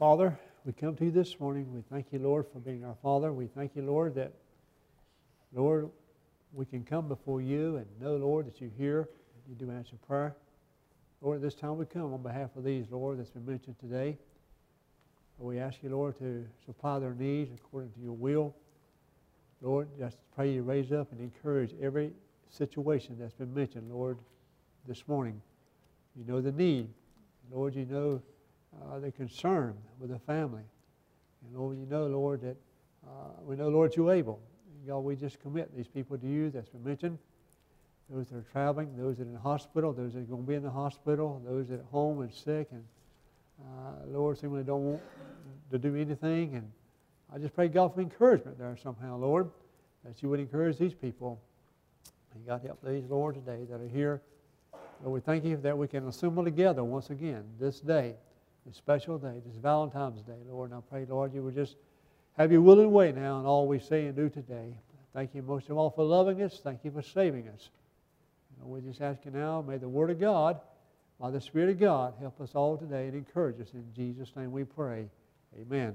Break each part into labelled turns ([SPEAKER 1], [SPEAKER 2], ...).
[SPEAKER 1] Father, we come to you this morning. We thank you, Lord, for being our Father. We thank you, Lord, that, Lord, we can come before you and know, Lord, that you hear and you do answer prayer. Lord, at this time we come on behalf of these, Lord, that's been mentioned today. We ask you, Lord, to supply their needs according to your will. Lord, just pray you raise up and encourage every situation that's been mentioned, Lord, this morning. You know the need. Lord, you know the concern with the family. And Lord, you know, Lord, that we know, Lord, you're able. And God, we just commit these people to you that's been mentioned. Those that are traveling, those that are in the hospital, those that are going to be in the hospital, those that are at home and sick, and Lord, seemingly don't want to do anything. And I just pray, God, for encouragement there somehow, Lord, that you would encourage these people. And God, help these, Lord, today that are here. Lord, we thank you that we can assemble together once again this day, this special day, this Valentine's Day, Lord. And I pray, Lord, you would just have your will and way now in all we say and do today. Thank you most of all for loving us. Thank you for saving us. And we just ask you now, may the Word of God, by the Spirit of God, help us all today and encourage us. In Jesus' name we pray. Amen.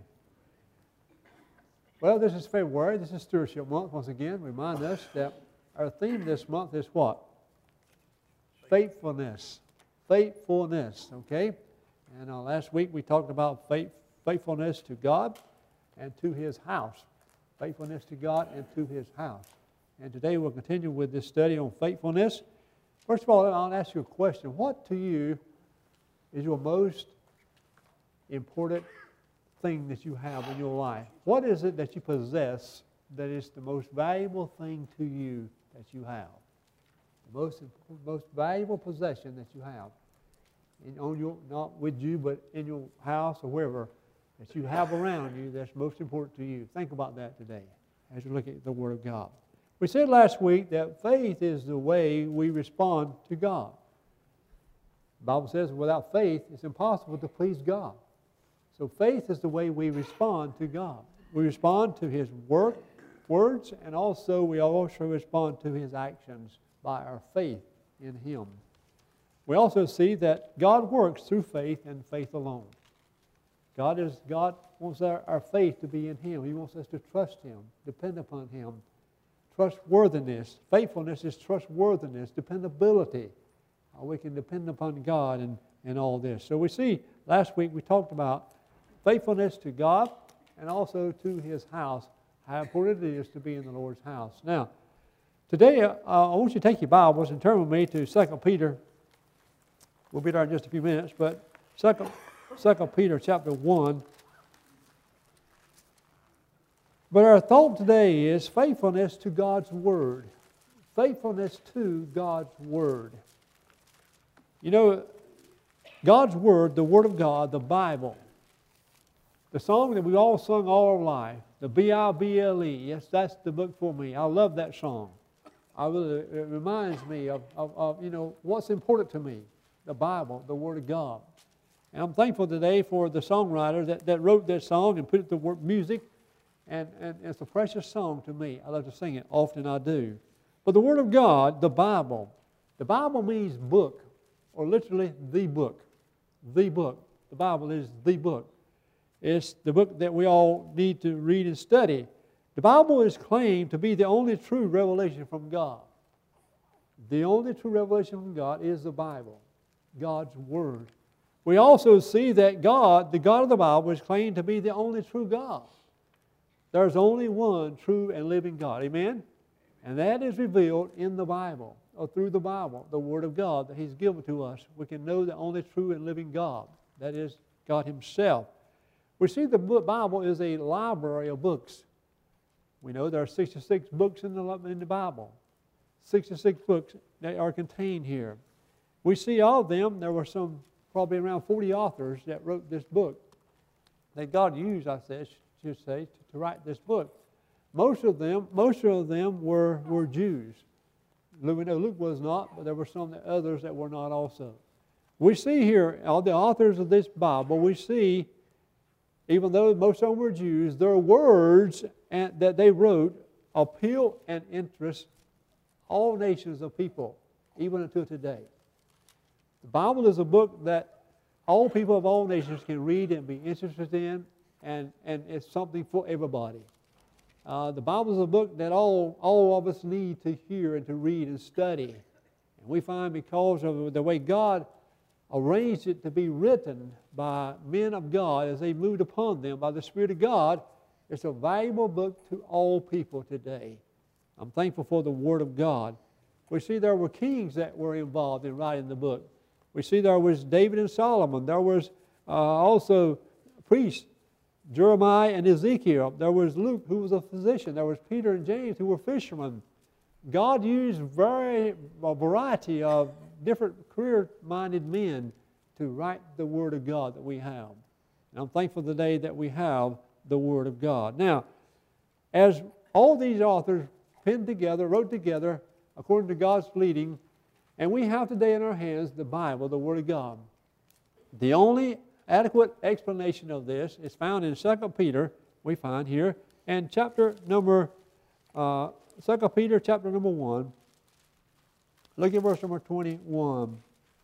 [SPEAKER 1] Well, this is February. This is Stewardship Month. Once again, remind us that our theme this month is what? Faithfulness. Faithfulness, okay? And last week we talked about faithfulness to God and to His house. Faithfulness to God and to His house. And today we'll continue with this study on faithfulness. First of all, I'll ask you a question. What to you is your most important thing that you have in your life? What is it that you possess that is the most valuable thing to you that you have? The most valuable possession that you have. Not with you, but in your house or wherever that you have around you that's most important to you. Think about that today as you look at the Word of God. We said last week that faith is the way we respond to God. The Bible says without faith it's impossible to please God. So faith is the way we respond to God. We respond to His words, and also we also respond to His actions by our faith in Him. We also see that God works through faith and faith alone. God wants our faith to be in Him. He wants us to trust Him, depend upon Him. Trustworthiness. Faithfulness is trustworthiness, dependability. We can depend upon God and all this. So we see, last week we talked about faithfulness to God and also to His house, how important it is to be in the Lord's house. Now, today I want you to take your Bibles and turn with me to 2 Peter. We'll be there in just a few minutes, but 2 Peter chapter 1. But our thought today is faithfulness to God's Word. Faithfulness to God's Word. You know, God's Word, the Word of God, the Bible, the song that we all sung all our life, the B-I-B-L-E, yes, that's the book for me. I love that song. It reminds me of what's important to me, the Bible, the Word of God. And I'm thankful today for the songwriter that wrote that song and put it to work music. And it's a precious song to me. I love to sing it. Often I do. But the Word of God, the Bible means book, or literally the book. The book. The Bible is the book. It's the book that we all need to read and study. The Bible is claimed to be the only true revelation from God. The only true revelation from God is the Bible, God's Word. We also see that God, the God of the Bible, is claimed to be the only true God. There's only one true and living God. Amen? And that is revealed in the Bible, or through the Bible, the Word of God that He's given to us. We can know the only true and living God. That is God Himself. We see the Bible is a library of books. We know there are 66 books in the Bible. 66 books that are contained here. We see all of them. There were probably around 40 authors that wrote this book that God used, I should say, to write this book. Most of them were Jews. We know Luke was not, but there were some others that were not also. We see here, all the authors of this Bible, we see, even though most of them were Jews, their words that they wrote appeal and interest all nations of people, even until today. The Bible is a book that all people of all nations can read and be interested in, and it's something for everybody. The Bible is a book that all of us need to hear and to read and study. And we find because of the way God arranged it to be written by men of God as they moved upon them by the Spirit of God, it's a valuable book to all people today. I'm thankful for the Word of God. We see there were kings that were involved in writing the book. We see there was David and Solomon. There was also priests, Jeremiah and Ezekiel. There was Luke, who was a physician. There was Peter and James, who were fishermen. God used a variety of different career-minded men to write the Word of God that we have. And I'm thankful today that we have the Word of God. Now, as all these authors penned together, wrote together, according to God's leading, and we have today in our hands the Bible, the Word of God. The only adequate explanation of this is found in 2 Peter, we find here, and 2 Peter chapter number 1. Look at verse number 21.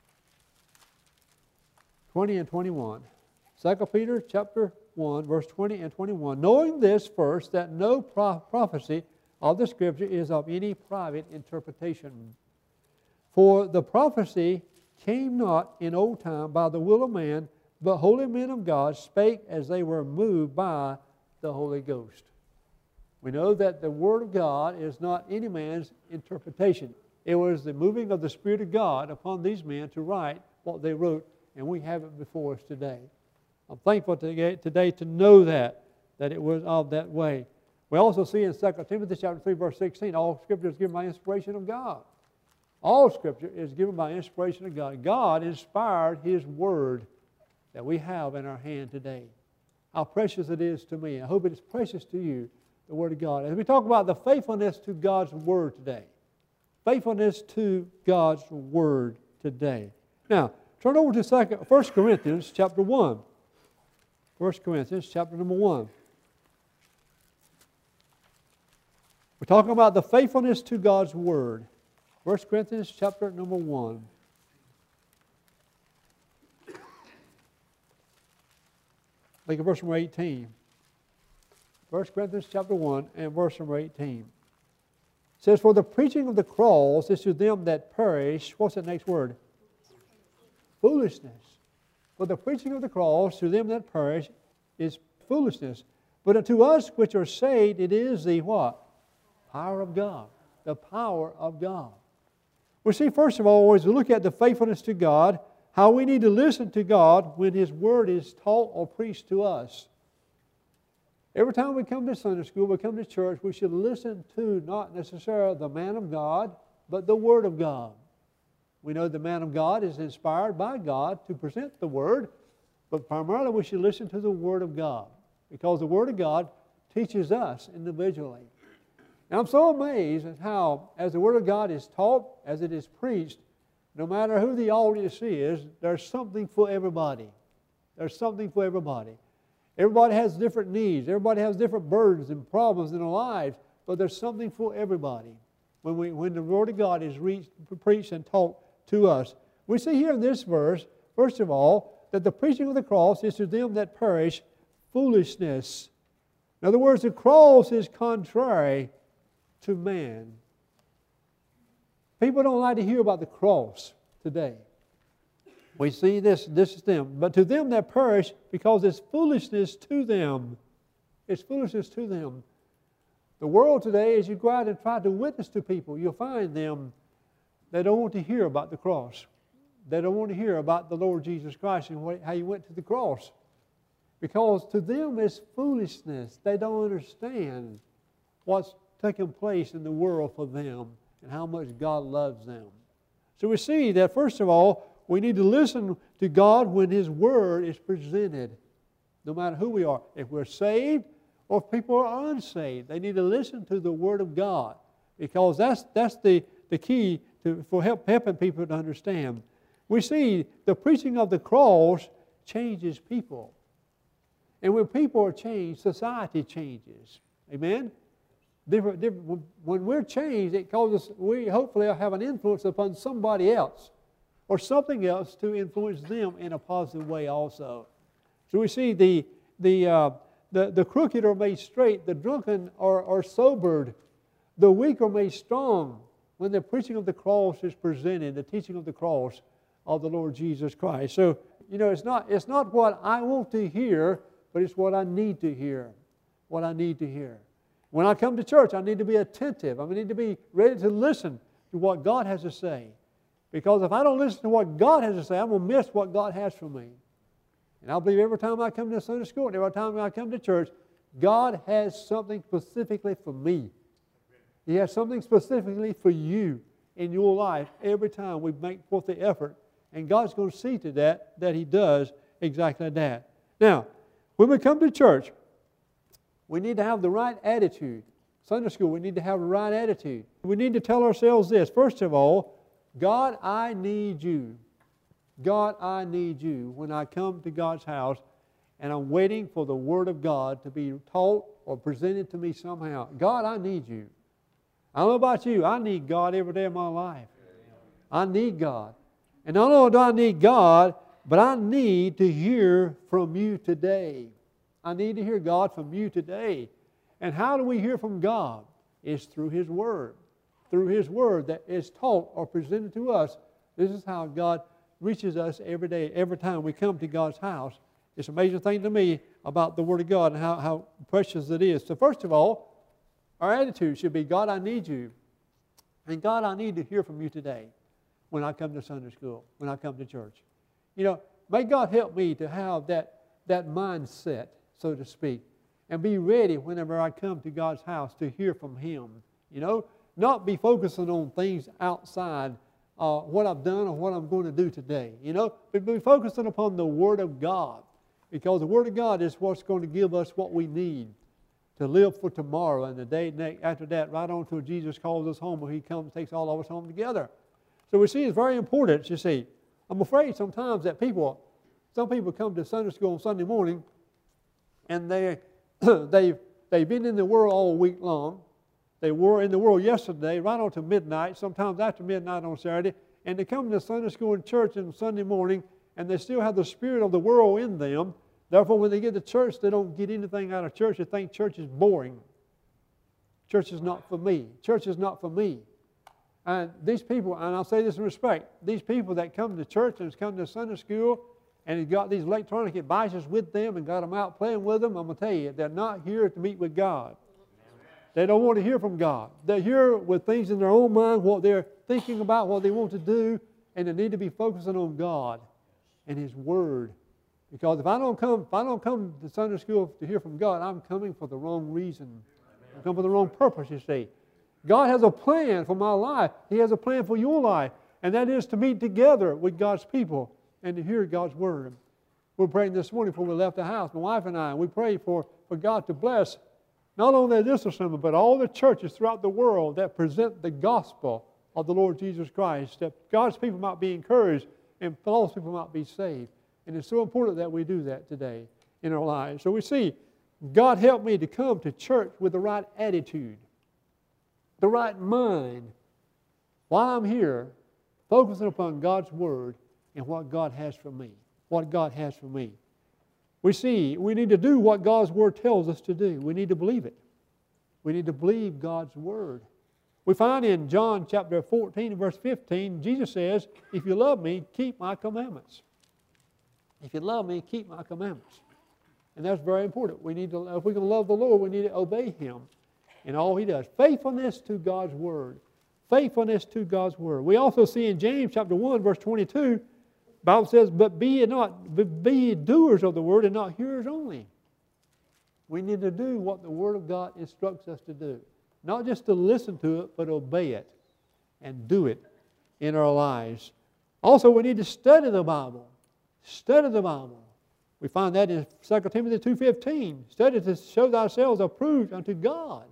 [SPEAKER 1] 20 and 21. 2 Peter chapter 1, verse 20 and 21. Knowing this first, that no prophecy of the Scripture is of any private interpretation. For the prophecy came not in old time by the will of man, but holy men of God spake as they were moved by the Holy Ghost. We know that the Word of God is not any man's interpretation. It was the moving of the Spirit of God upon these men to write what they wrote, and we have it before us today. I'm thankful today to know that it was of that way. We also see in 2 Timothy chapter 3, verse 16, all Scripture is given by inspiration of God. All Scripture is given by inspiration of God. God inspired His Word that we have in our hand today. How precious it is to me. I hope it is precious to you, the Word of God. As we talk about the faithfulness to God's Word today. Faithfulness to God's Word today. Now, turn over to 1 Corinthians chapter 1. 1 Corinthians chapter number 1. We're talking about the faithfulness to God's Word. 1 Corinthians chapter number 1. Look at verse number 18. 1 Corinthians chapter 1 and verse number 18. It says, for the preaching of the cross is to them that perish. What's the next word? Foolishness. For the preaching of the cross to them that perish is foolishness. But unto us which are saved, it is the what? Power of God. The power of God. We see, first of all, as we look at the faithfulness to God, how we need to listen to God when His Word is taught or preached to us. Every time we come to Sunday school, we come to church, we should listen to not necessarily the man of God, but the Word of God. We know the man of God is inspired by God to present the Word, but primarily we should listen to the Word of God, because the Word of God teaches us individually. And I'm so amazed at how, as the Word of God is taught, as it is preached, no matter who the audience is, there's something for everybody. There's something for everybody. Everybody has different needs. Everybody has different burdens and problems in their lives, but there's something for everybody when the Word of God is preached and taught to us. We see here in this verse, first of all, that the preaching of the cross is to them that perish foolishness. In other words, the cross is contrary to man. People don't like to hear about the cross today. We see this is them. But to them that perish, because it's foolishness to them. It's foolishness to them. The world today, as you go out and try to witness to people, you'll find them, they don't want to hear about the cross. They don't want to hear about the Lord Jesus Christ and how He went to the cross. Because to them it's foolishness. They don't understand what's taking place in the world for them and how much God loves them. So we see that, first of all, we need to listen to God when His Word is presented, no matter who we are. If we're saved or if people are unsaved, they need to listen to the Word of God, because that's the key for helping people to understand. We see the preaching of the cross changes people. And when people are changed, society changes. Amen? When we're changed, it causes we hopefully have an influence upon somebody else. or something else to influence them in a positive way also. So we see the crooked are made straight, the drunken are sobered, the weak are made strong when the preaching of the cross is presented, the teaching of the cross of the Lord Jesus Christ. So, it's not what I want to hear, but it's what I need to hear. What I need to hear. When I come to church, I need to be attentive. I need to be ready to listen to what God has to say. Because if I don't listen to what God has to say, I'm going to miss what God has for me. And I believe every time I come to Sunday school and every time I come to church, God has something specifically for me. He has something specifically for you in your life every time we make forth the effort. And God's going to see to that He does exactly that. Now, when we come to church, we need to have the right attitude. Sunday school, we need to have the right attitude. We need to tell ourselves this. First of all, God, I need you. God, I need you when I come to God's house and I'm waiting for the Word of God to be taught or presented to me somehow. God, I need you. I don't know about you. I need God every day of my life. I need God. And not only do I need God, but I need to hear from you today. I need to hear God from you today. And how do we hear from God? It's through His Word. Through His Word that is taught or presented to us. This is how God reaches us every day, every time we come to God's house. It's an amazing thing to me about the Word of God and how precious it is. So first of all, our attitude should be, God, I need you. And God, I need to hear from you today when I come to Sunday school, when I come to church. May God help me to have that mindset, so to speak, and be ready whenever I come to God's house to hear from Him. Not be focusing on things outside what I've done or what I'm going to do today. But be focusing upon the Word of God, because the Word of God is what's going to give us what we need to live for tomorrow and the day after that, right on until Jesus calls us home, or He comes, takes all of us home together. So we see it's very important. You see, I'm afraid sometimes that some people come to Sunday school on Sunday morning, and they've been in the world all week long. They were in the world yesterday, right on to midnight, sometimes after midnight on Saturday, and they come to Sunday school and church on Sunday morning, and they still have the spirit of the world in them. Therefore, when they get to church, they don't get anything out of church. They think church is boring. Church is not for me. Church is not for me. And these people, and I'll say this in respect, these people that come to church and come to Sunday school and have got these electronic devices with them and got them out playing with them, I'm going to tell you, they're not here to meet with God. They don't want to hear from God. They're here with things in their own mind, what they're thinking about, what they want to do, and they need to be focusing on God and His Word. Because if I don't come to Sunday school to hear from God, I'm coming for the wrong reason. I'm coming for the wrong purpose, you see. God has a plan for my life. He has a plan for your life. And that is to meet together with God's people and to hear God's Word. We were praying this morning before we left the house, my wife and I, and we prayed for God to bless not only this assembly, but all the churches throughout the world that present the gospel of the Lord Jesus Christ, that God's people might be encouraged and lost people might be saved. And it's so important that we do that today in our lives. So we see, God help me to come to church with the right attitude, the right mind, while I'm here, focusing upon God's Word and what God has for me. What God has for me. We see we need to do what God's Word tells us to do. We need to believe it. We need to believe God's Word. We find in John chapter 14 verse 15, Jesus says, if you love me, keep my commandments. If you love me, keep my commandments. And that's very important. If we're going to love the Lord, we need to obey Him in all He does. Faithfulness to God's Word. Faithfulness to God's Word. We also see in James chapter 1 verse 22, the Bible says, but be ye doers of the Word and not hearers only. We need to do what the Word of God instructs us to do. Not just to listen to it, but obey it and do it in our lives. Also, we need to study the Bible. Study the Bible. We find that in 2 Timothy 2:15. Study to show thyselves approved unto God.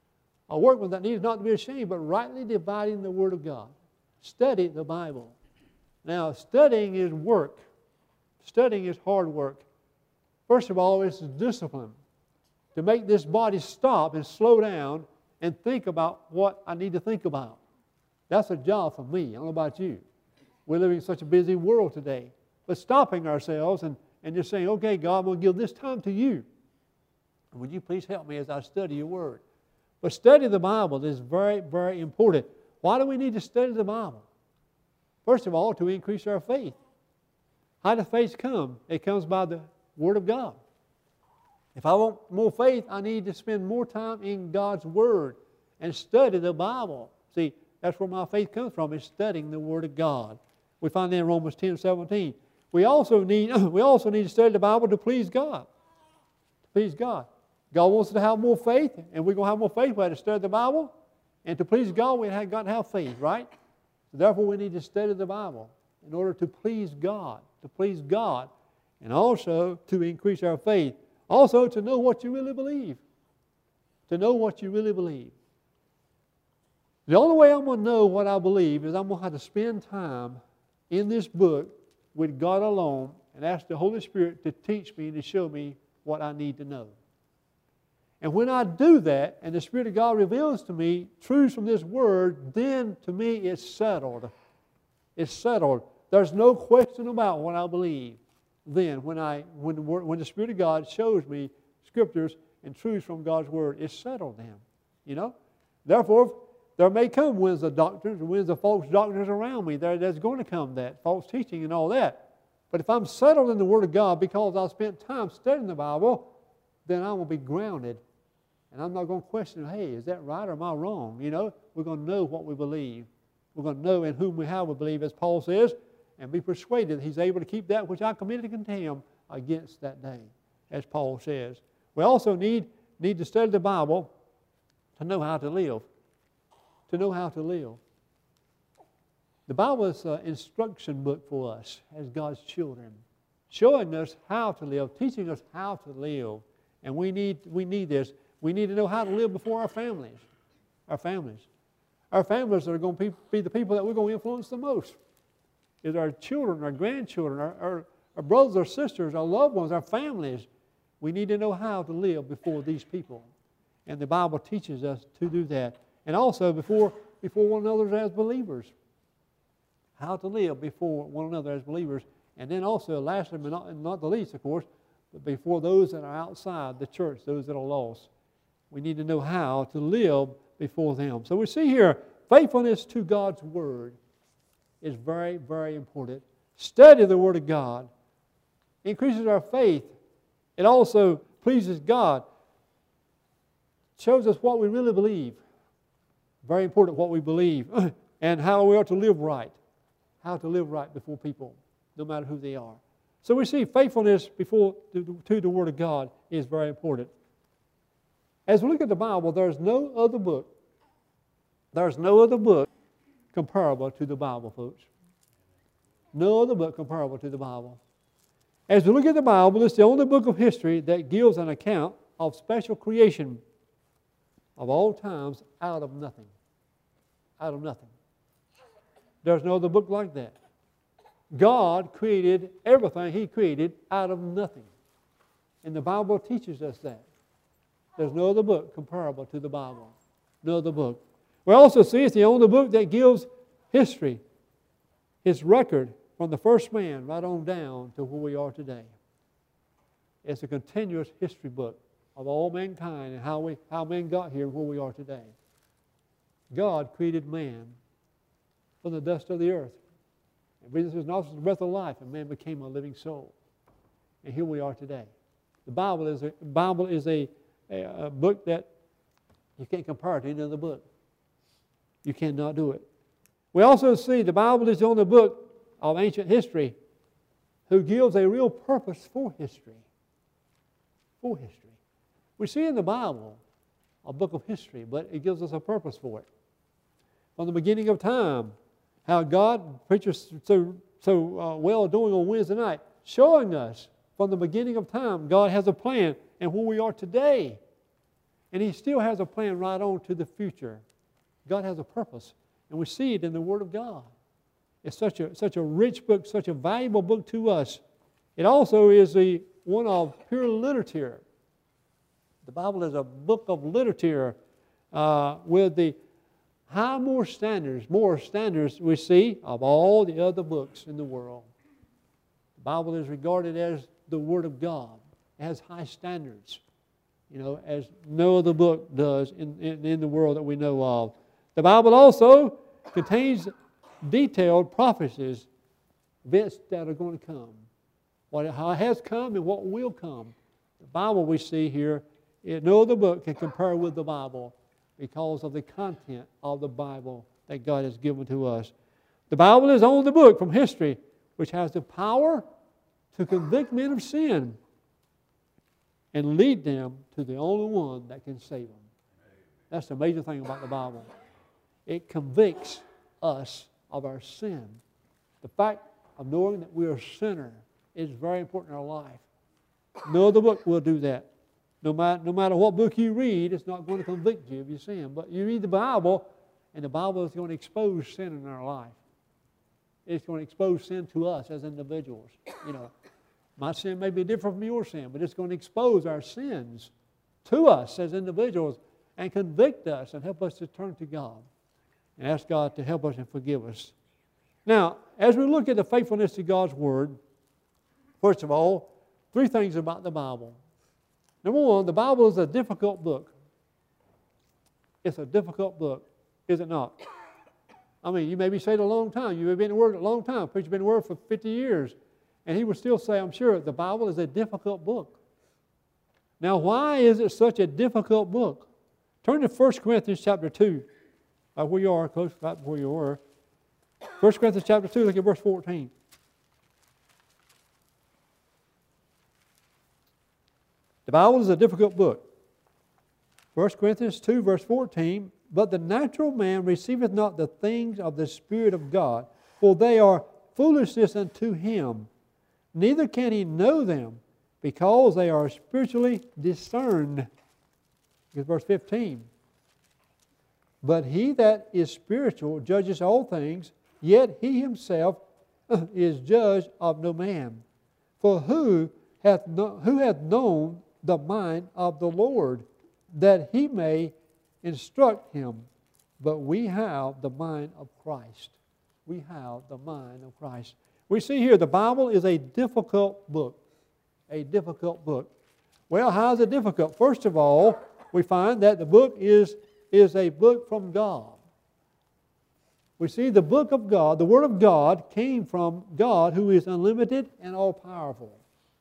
[SPEAKER 1] A workman that needs not to be ashamed, but rightly dividing the Word of God. Study the Bible. Now, studying is work. Studying is hard work. First of all, it's discipline. To make this body stop and slow down and think about what I need to think about. That's a job for me. I don't know about you. We're living in such a busy world today. But stopping ourselves and just saying, okay, God, I'm going to give this time to you. Would you please help me as I study your word? But study the Bible is very, very important. Why do we need to study the Bible? First of all, to increase our faith. How does faith come? It comes by the Word of God. If I want more faith, I need to spend more time in God's Word and study the Bible. See, that's where my faith comes from, is studying the Word of God. We find that in Romans 10:17. We also need to study the Bible to please God. To please God. God wants us to have more faith, and we're going to have more faith. We have to study the Bible. And to please God, we have got to have faith, right? So therefore, we need to study the Bible in order to please God. To please God. And also to increase our faith. Also to know what you really believe. To know what you really believe. The only way I'm going to know what I believe is I'm going to have to spend time in this book with God alone and ask the Holy Spirit to teach me and to show me what I need to know. And when I do that and the Spirit of God reveals to me truths from this Word, then to me it's settled. It's settled. There's no question about what I believe. Then when the Spirit of God shows me Scriptures and truths from God's Word, it's settled then. You know? Therefore, there may come winds of doctrines and winds of false doctrines around me. There's going to come that, false teaching and all that. But if I'm settled in the Word of God because I've spent time studying the Bible, then I will be grounded. And I'm not going to question, hey, is that right or am I wrong? You know, we're going to know what we believe. We're going to know in whom we have we believe, as Paul says, and be persuaded that He's able to keep that which I committed to contemn against that day, as Paul says. We also need to study the Bible to know how to live. To know how to live. The Bible is an instruction book for us as God's children, showing us how to live, teaching us how to live. And we need this. We need to know how to live before our families. Our families. Our families are going to be the people that we're going to influence the most. Is our children, our grandchildren, our brothers or sisters, our loved ones, our families. We need to know how to live before these people. And the Bible teaches us to do that. And also before one another as believers. How to live before one another as believers. And then also, lastly, but not the least, of course, but before those that are outside the church, those that are lost. We need to know how to live before them. So we see here, faithfulness to God's Word is very, very important. Study the Word of God. Increases our faith. It also pleases God. Shows us what we really believe. Very important what we believe. And how we are to live right. How to live right before people, no matter who they are. So we see faithfulness to the Word of God is very important. As we look at the Bible, there's no other book comparable to the Bible, folks. No other book comparable to the Bible. As we look at the Bible, it's the only book of history that gives an account of special creation of all times out of nothing. Out of nothing. There's no other book like that. God created everything He created out of nothing. And the Bible teaches us that. There's no other book comparable to the Bible. No other book. We also see it's the only book that gives history, its record from the first man right on down to where we are today. It's a continuous history book of all mankind and how man got here and where we are today. God created man from the dust of the earth. And breathed His nostrils the breath of life, and man became a living soul. And here we are today. The Bible is a book that you can't compare to any other book. You cannot do it. We also see the Bible is the only book of ancient history who gives a real purpose for history. For history. We see in the Bible a book of history, but it gives us a purpose for it. From the beginning of time, how God, preachers so well doing on Wednesday night, showing us from the beginning of time, God has a plan and where we are today. And He still has a plan right on to the future. God has a purpose, and we see it in the Word of God. It's such a rich book, such a valuable book to us. It also is one of pure literature. The Bible is a book of literature with the high more standards we see of all the other books in the world. The Bible is regarded as the Word of God. It has high standards, as no other book does in the world that we know of. The Bible also contains detailed prophecies, events that are going to come. What has come and what will come. The Bible we see here, no other book can compare with the Bible because of the content of the Bible that God has given to us. The Bible is the only book from history which has the power to convict men of sin and lead them to the only one that can save them. That's the major thing about the Bible. It convicts us of our sin. The fact of knowing that we are a sinner is very important in our life. No other book will do that. No matter what book you read, it's not going to convict you of your sin. But you read the Bible, and the Bible is going to expose sin in our life. It's going to expose sin to us as individuals. My sin may be different from your sin, but it's going to expose our sins to us as individuals and convict us and help us to turn to God and ask God to help us and forgive us. Now, as we look at the faithfulness to God's Word, first of all, 3 things about the Bible. Number 1, the Bible is a difficult book. It's a difficult book, is it not? I mean, you may be saved a long time. You may have been in the Word a long time. Preacher's been in the Word for 50 years. And he would still say, I'm sure, the Bible is a difficult book. Now, why is it such a difficult book? Turn to 1 Corinthians chapter 2. Right where you are, close right where you were. 1 Corinthians chapter 2, look at verse 14. The Bible is a difficult book. 1 Corinthians 2, verse 14. But the natural man receiveth not the things of the Spirit of God, for they are foolishness unto him. Neither can he know them, because they are spiritually discerned. Here's verse 15. But he that is spiritual judges all things, yet he himself is judged of no man. For who hath known the mind of the Lord, that he may instruct him? But we have the mind of Christ. We have the mind of Christ. We see here the Bible is a difficult book. A difficult book. Well, how is it difficult? First of all, we find that the book is a book from God. We see the book of God, the Word of God, came from God who is unlimited and all-powerful.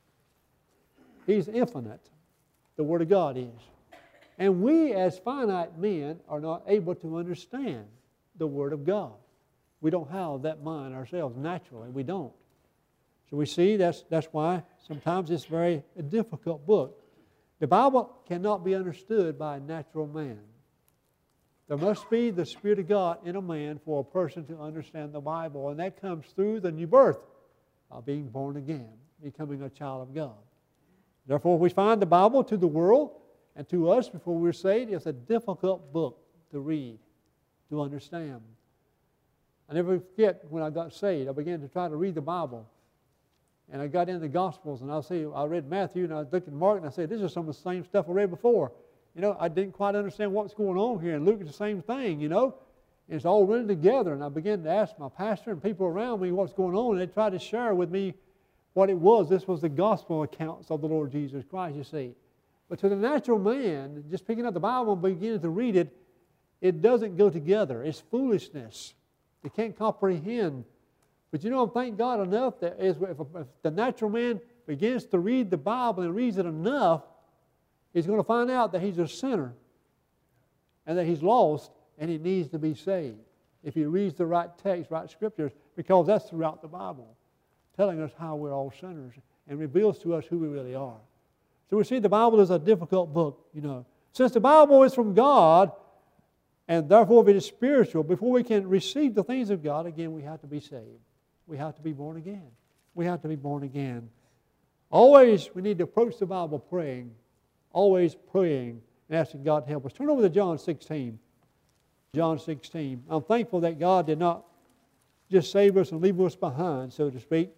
[SPEAKER 1] He's infinite. The Word of God is. And we as finite men are not able to understand the Word of God. We don't have that mind ourselves naturally. We don't. So we see that's why sometimes it's a difficult book. The Bible cannot be understood by a natural man. There must be the Spirit of God in a man for a person to understand the Bible, and that comes through the new birth of being born again, becoming a child of God. Therefore, we find the Bible to the world and to us before we're saved, it's a difficult book to read, to understand. I never forget when I got saved, I began to try to read the Bible. And I got in the Gospels, and I read Matthew, and I looked at Mark, and I said, this is some of the same stuff I read before. I didn't quite understand what's going on here. And Luke is the same thing, And it's all running together. And I began to ask my pastor and people around me what's going on, and they tried to share with me what it was. This was the gospel accounts of the Lord Jesus Christ, you see. But to the natural man, just picking up the Bible and beginning to read it, it doesn't go together. It's foolishness. They can't comprehend. But thank God enough that if the natural man begins to read the Bible and reads it enough, he's going to find out that he's a sinner and that he's lost and he needs to be saved. If he reads the right text, right scriptures, because that's throughout the Bible, telling us how we're all sinners and reveals to us who we really are. So we see the Bible is a difficult book, Since the Bible is from God, and therefore if it is spiritual, before we can receive the things of God, again, we have to be saved. We have to be born again. We have to be born again. Always we need to approach the Bible praying. Always praying and asking God to help us. Turn over to John 16. John 16. I'm thankful that God did not just save us and leave us behind, so to speak.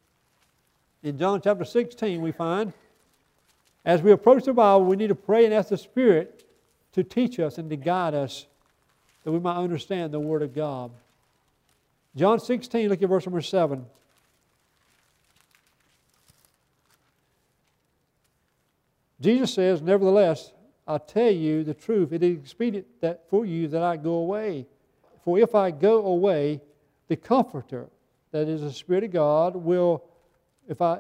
[SPEAKER 1] In John chapter 16 we find, as we approach the Bible, we need to pray and ask the Spirit to teach us and to guide us that we might understand the Word of God. John 16, look at verse number 7. Jesus says, nevertheless, I tell you the truth, it is expedient that for you that I go away. For if I go away, the Comforter, that is the Spirit of God, will, if I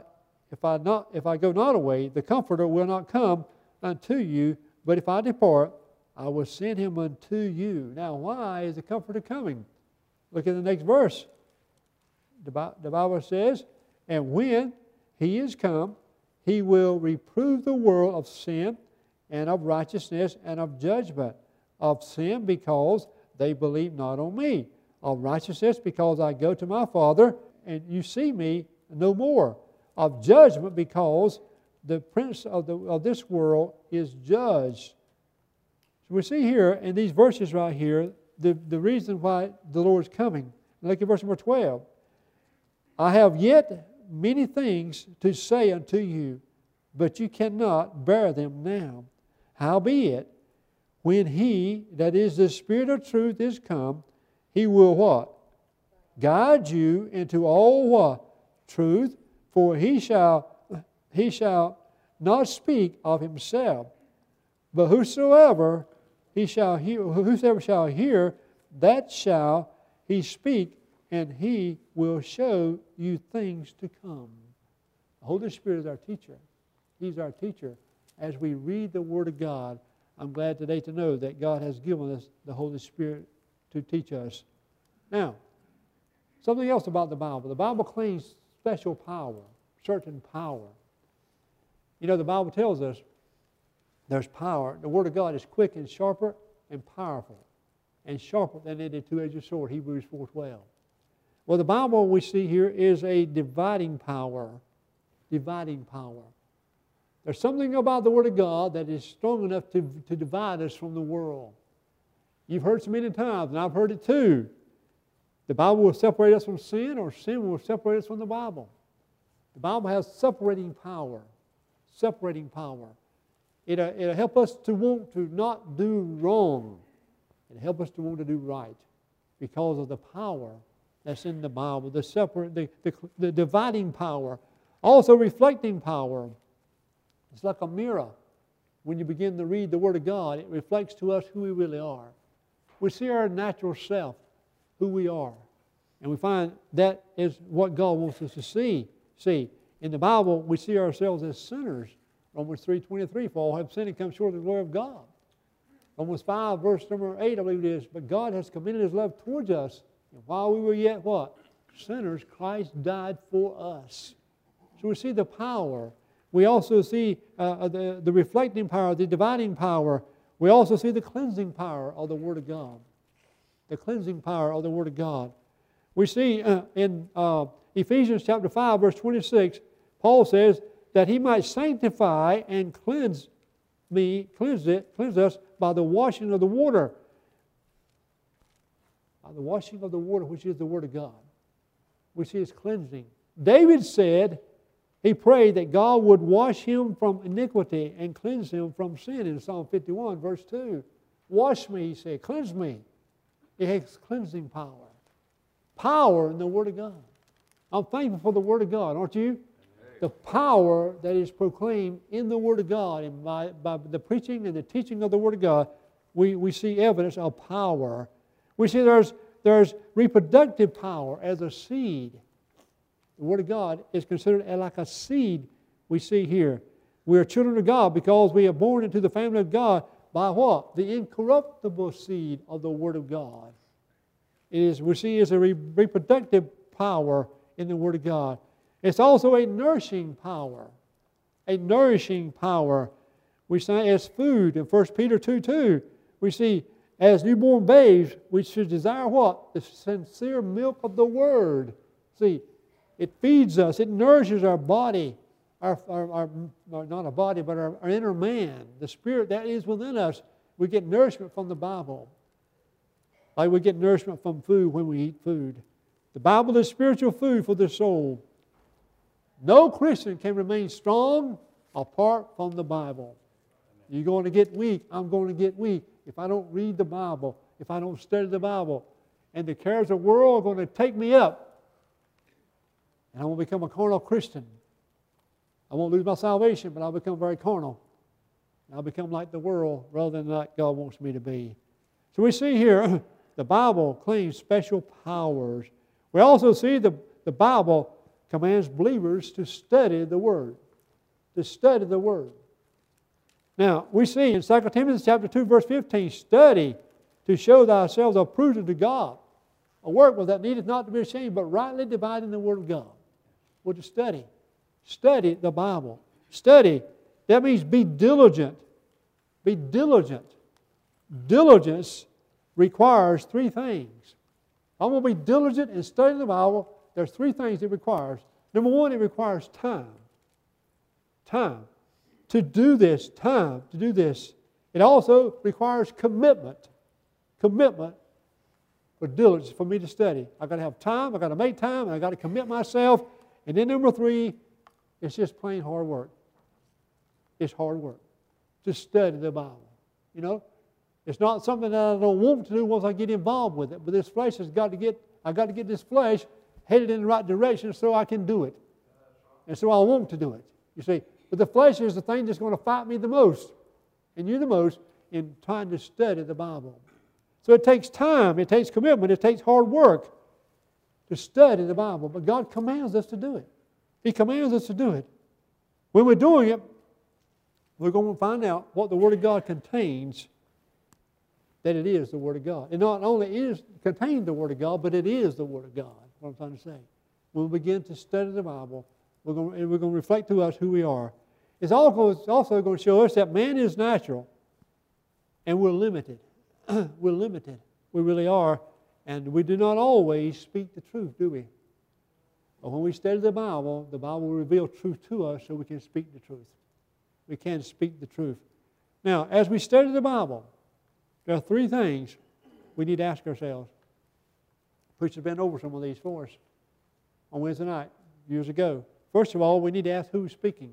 [SPEAKER 1] go not away, the Comforter will not come unto you, but if I depart, I will send him unto you. Now, why is the Comforter coming? Look at the next verse. The Bible says, and when he is come, he will reprove the world of sin and of righteousness and of judgment. Of sin, because they believe not on me. Of righteousness, because I go to my Father, and you see me no more. Of judgment, because the prince of this world is judged. So we see here in these verses right here the reason why the Lord is coming. Look at verse number 12. I have yet many things to say unto you, but you cannot bear them now. Howbeit, when He, that is the Spirit of truth, is come, He will what? Guide you into all what? Truth, for He shall not speak of Himself, but whosoever shall hear, that shall He speak, and He will show you things to come. The Holy Spirit is our teacher. He's our teacher. As we read the Word of God, I'm glad today to know that God has given us the Holy Spirit to teach us. Now, something else about the Bible. The Bible claims special power, certain power. You know, the Bible tells us there's power. The Word of God is quick and sharper and powerful, and sharper than any two-edged sword, Hebrews 4:12. Well, the Bible we see here is a dividing power. Dividing power. There's something about the Word of God that is strong enough to divide us from the world. You've heard so many times, and I've heard it too. The Bible will separate us from sin, or sin will separate us from the Bible. The Bible has separating power. Separating power. It'll help us to want to not do wrong. It'll help us to want to do right because of the power that's in the Bible. The dividing power. Also reflecting power. It's like a mirror. When you begin to read the Word of God, it reflects to us who we really are. We see our natural self, who we are. And we find that is what God wants us to see. See, in the Bible, we see ourselves as sinners. Romans 3:23, for all have sinned and come short of the glory of God. Romans 5, verse number 8, I believe it is, but God has commended His love towards us. And while we were yet what? Sinners, Christ died for us. So we see the power. We also see the reflecting power, the dividing power. We also see the cleansing power of the Word of God. The cleansing power of the Word of God. We see in Ephesians chapter 5, verse 26, Paul says that He might sanctify and cleanse us by the washing of the water. By the washing of the water, which is the Word of God. We see His cleansing. David said, he prayed that God would wash him from iniquity and cleanse him from sin in Psalm 51, verse 2. Wash me, he said, cleanse me. It has cleansing power. Power in the Word of God. I'm thankful for the Word of God, aren't you? The power that is proclaimed in the Word of God, and by the preaching and the teaching of the Word of God, we see evidence of power. We see there's reproductive power as a seed. The Word of God is considered like a seed we see here. We are children of God because we are born into the family of God by what? The incorruptible seed of the Word of God. We see as a reproductive power in the Word of God. It's also a nourishing power. A nourishing power. We say as food in 1 Peter 2:2. We see as newborn babes, we should desire what? The sincere milk of the Word. See, it feeds us. It nourishes our body. Not our body, but our inner man. The Spirit that is within us. We get nourishment from the Bible. Like we get nourishment from food when we eat food. The Bible is spiritual food for the soul. No Christian can remain strong apart from the Bible. You're going to get weak. I'm going to get weak if I don't read the Bible. if I don't study the Bible. And the cares of the world are going to take me up. And I won't become a carnal Christian. I won't lose my salvation, but I'll become very carnal. I'll become like the world rather than like God wants me to be. So we see here, the Bible claims special powers. We also see the Bible commands believers to study the Word. To study the Word. Now, we see in 2 Timothy chapter 2, verse 15, study to show thyself approved unto God. A workman that needeth not to be ashamed, but rightly dividing the Word of God. We're to study. Study the Bible. Study, that means be diligent. Be diligent. Diligence requires three things. I'm going to be diligent in studying the Bible. There's three things it requires. Number one, it requires time. Time. To do this, time to do this. It also requires commitment. Commitment for diligence for me to study. I've got to have time, I've got to make time, and I've got to commit myself. And then number three, it's just plain hard work. It's hard work to study the Bible. You know, it's not something that I don't want to do once I get involved with it. But this flesh I've got to get this flesh headed in the right direction so I can do it. And so I want to do it. You see, but the flesh is the thing that's going to fight me the most, and you the most, in trying to study the Bible. So it takes time, it takes commitment, it takes hard work to study the Bible. But God commands us to do it. He commands us to do it. When we're doing it, we're going to find out what the Word of God contains, that it is the Word of God. It not only contains the Word of God, but it is the Word of God, what I'm trying to say. When we begin to study the Bible, we're going to reflect to us who we are. It's also going to show us that man is natural and we're limited. We're limited. We really are. And we do not always speak the truth, do we? But when we study the Bible will reveal truth to us so we can speak the truth. We can speak the truth. Now, as we study the Bible, there are three things we need to ask ourselves. Preacher's been over some of these for us on Wednesday night, years ago. First of all, we need to ask who's speaking.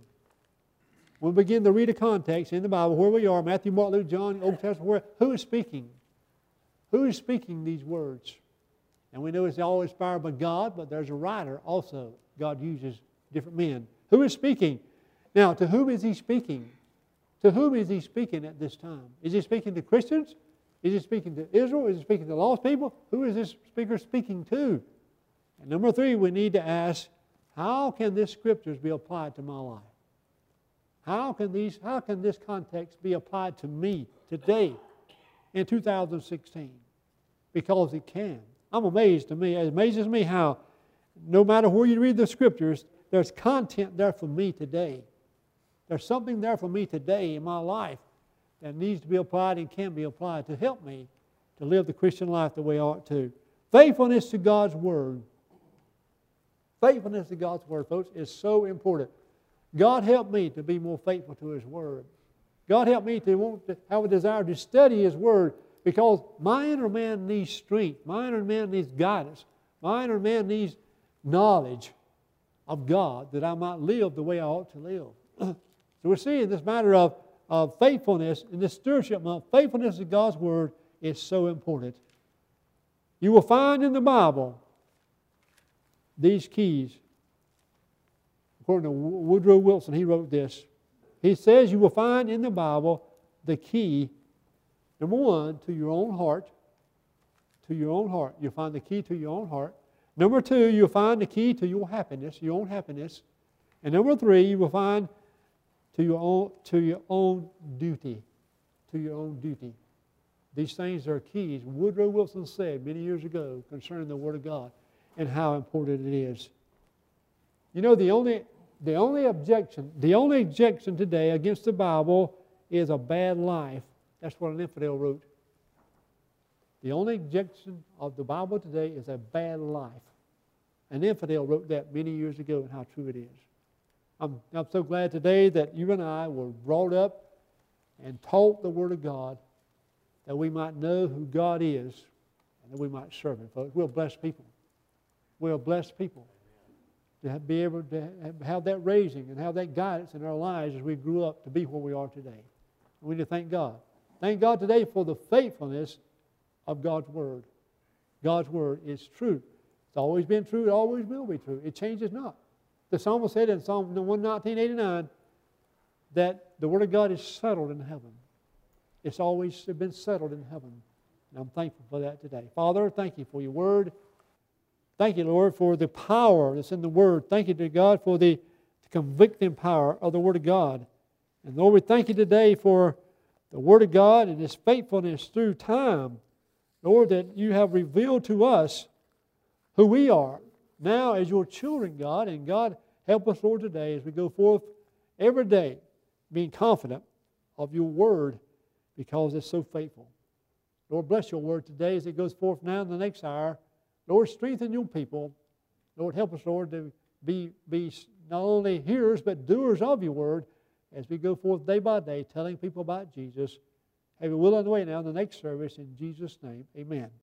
[SPEAKER 1] When we begin to read a context in the Bible, where we are, Matthew, Mark, Luke, John, Old Testament, who is speaking? Who is speaking these words? And we know it's all inspired by God, but there's a writer also. God uses different men. Who is speaking? Now, to whom is He speaking? To whom is He speaking at this time? Is He speaking to Christians? Is He speaking to Israel? Is He speaking to lost people? Who is this speaker speaking to? And number three, we need to ask, how can this Scriptures be applied to my life? How can this context be applied to me today in 2016? Because it can. I'm amazed to me. It amazes me how no matter where you read the Scriptures, there's content there for me today. There's something there for me today in my life that needs to be applied and can be applied to help me to live the Christian life the way I ought to. Faithfulness to God's Word. Faithfulness to God's Word, folks, is so important. God help me to be more faithful to His Word. God help me to want to have a desire to study His Word, because my inner man needs strength. My inner man needs guidance. My inner man needs knowledge of God that I might live the way I ought to live. So we're seeing this matter of faithfulness in this stewardship month. Faithfulness to God's Word is so important. You will find in the Bible these keys. According to Woodrow Wilson, he wrote this. He says you will find in the Bible the key, number one, to your own heart. To your own heart. You'll find the key to your own heart. Number two, you'll find the key to your happiness, your own happiness. And number three, you will find to your own duty. To your own duty. These things are keys. Woodrow Wilson said many years ago concerning the Word of God and how important it is. You know, the only objection today against the Bible is a bad life. That's what an infidel wrote. The only objection of the Bible today is a bad life. An infidel wrote that many years ago, and how true it is. I'm so glad today that you and I were brought up and taught the Word of God, that we might know who God is and that we might serve Him, folks. We're blessed people. We're blessed people to be able to have that raising and have that guidance in our lives as we grew up to be where we are today. We need to thank God. Thank God today for the faithfulness of God's Word. God's Word is true. It's always been true. It always will be true. It changes not. The psalmist said in Psalm 119:89 that the Word of God is settled in heaven. It's always been settled in heaven. And I'm thankful for that today. Father, thank you for your Word. Thank you, Lord, for the power that's in the Word. Thank you to God for the convicting power of the Word of God. And Lord, we thank you today for the Word of God and His faithfulness through time. Lord, that you have revealed to us who we are now as your children, God. And God, help us, Lord, today as we go forth every day being confident of your Word because it's so faithful. Lord, bless your Word today as it goes forth now in the next hour. Lord, strengthen your people. Lord, help us, Lord, to be not only hearers but doers of your Word as we go forth day by day telling people about Jesus. Have your will on the way now in the next service. In Jesus' name, amen.